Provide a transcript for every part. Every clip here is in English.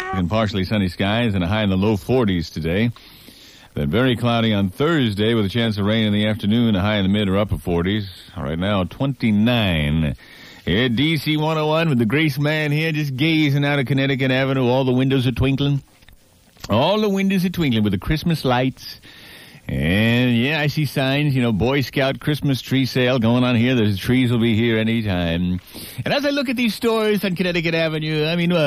And partially sunny skies and a high in the low 40s today. Then very cloudy on Thursday with a chance of rain in the afternoon, a high in the mid or upper 40s. Right now, 29. Here at DC 101 with the Grace Man here just gazing out of Connecticut Avenue. All the windows are twinkling. All the windows are twinkling with the Christmas lights. And, yeah, I see signs, Boy Scout Christmas tree sale going on here. The trees will be here anytime. And as I look at these stores on Connecticut Avenue,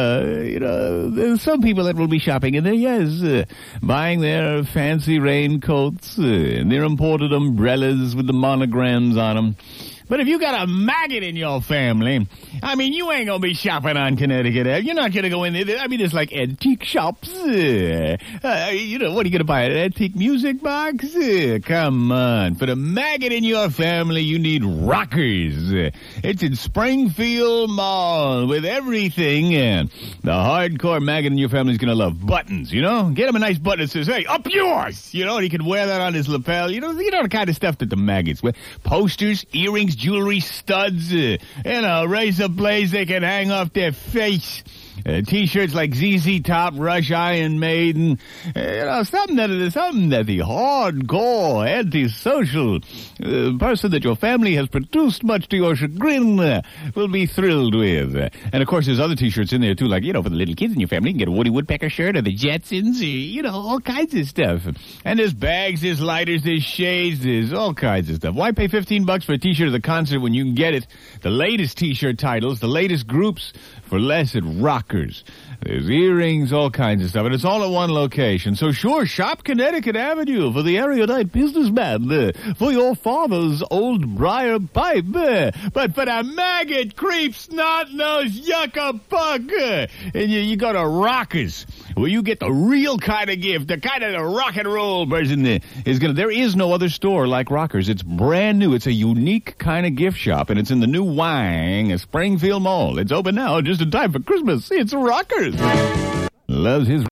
there's some people that will be shopping in there, yes, buying their fancy raincoats and their imported umbrellas with the monograms on them. But if you got a maggot in your family, you ain't gonna be shopping on Connecticut Ave. You're not gonna go in there. There's like antique shops. What are you gonna buy? An antique music box? Come on. For the maggot in your family, you need Rockers. It's in Springfield Mall with everything. The hardcore maggot in your family is gonna love buttons, Get him a nice button that says, hey, up yours! And he can wear that on his lapel. The kind of stuff that the maggots wear. Posters, earrings, jewelry, studs, razor blades they can hang off their face. T-shirts like ZZ Top, Rush, Iron Maiden, something that the hardcore, antisocial person that your family has produced, much to your chagrin, will be thrilled with. And of course, there's other T-shirts in there too, like for the little kids in your family, you can get a Woody Woodpecker shirt or the Jetsons, all kinds of stuff. And there's bags, there's lighters, there's shades, there's all kinds of stuff. Why pay $15 for a T-shirt at the concert when you can get it? The latest T-shirt titles, the latest groups for less at Rockers. There's earrings, all kinds of stuff, and it's all at one location. So sure, shop Connecticut Avenue for the erudite businessman, for your father's old briar pipe, but for the maggot, creep, snot-nosed, yucca-buck, and you go to Rockers, where you get the real kind of gift, the kind of the rock and roll person is gonna. There is no other store like Rockers. It's brand new. It's a unique kind of gift shop, and it's in the new Wang, Springfield Mall. It's open now, just in time for Christmas. It's Rockers. Loves his